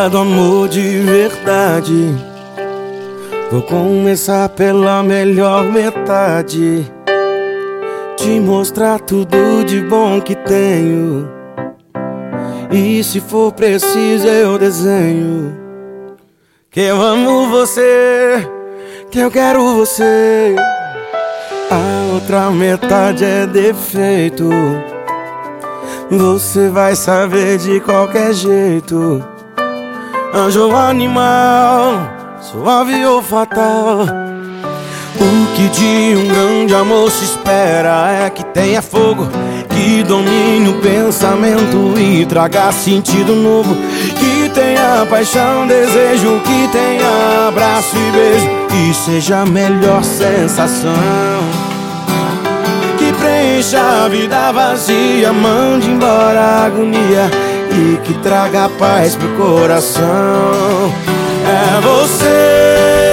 falar do amor de verdade, vou começar pela melhor metade. Te mostrar tudo de bom que tenho, e se for preciso eu desenho. Que eu amo você, que eu quero você. A outra metade é defeito, você vai saber de qualquer jeito. Anjo ou animal, suave ou fatal, o que de um grande amor se espera é que tenha fogo, que domine o pensamento e traga sentido novo, que tenha paixão, desejo, que tenha abraço e beijo, que seja a melhor sensação, que preencha a vida vazia, mande embora a agonia e que traga paz pro coração. É você,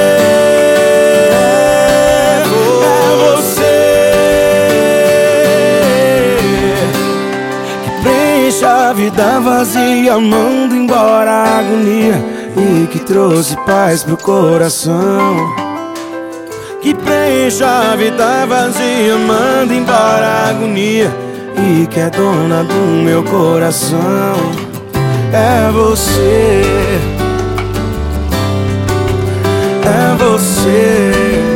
a vida vazia, manda embora a agonia e que trouxe paz pro coração. Que preencha a vida vazia, manda embora a agonia e que é dona do meu coração. É você, é você.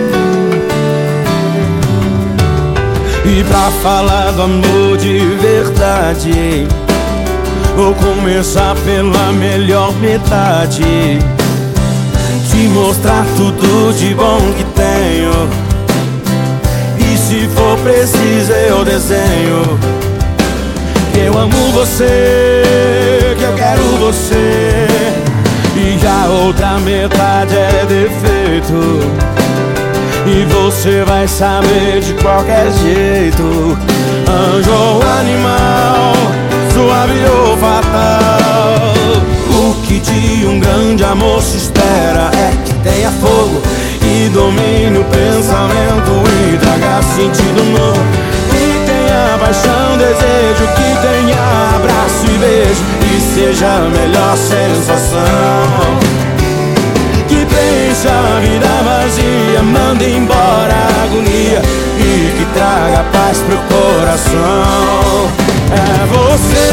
E pra falar do amor de verdade, vou começar pela melhor metade. Te mostrar tudo de bom que tenho, e se for preciso eu desenho. Que eu amo você, que eu quero você, e a outra metade é defeito, e você vai saber de qualquer jeito. Anjo ou animal, suave ou fatal, o que de um grande amor se espera é que tenha fogo, e domine o pensamento e traga sentido novo, que tenha paixão, desejo, que tenha abraço e beijo, que seja a melhor sensação, que preencha a vida vazia, manda embora a agonia e que traga paz pro coração. É você,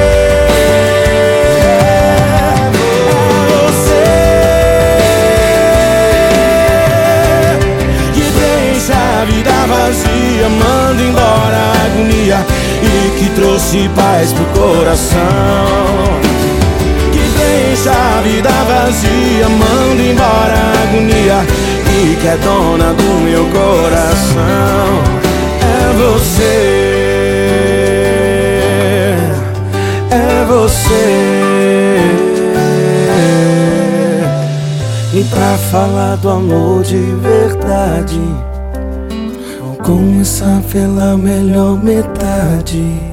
é você, que preencha a vida vazia, manda embora a agonia e que trouxe paz pro coração. Deixa a vida vazia, manda embora a agonia e que é dona do meu coração. É você, é você. E pra falar do amor de verdade, vou começar pela melhor metade.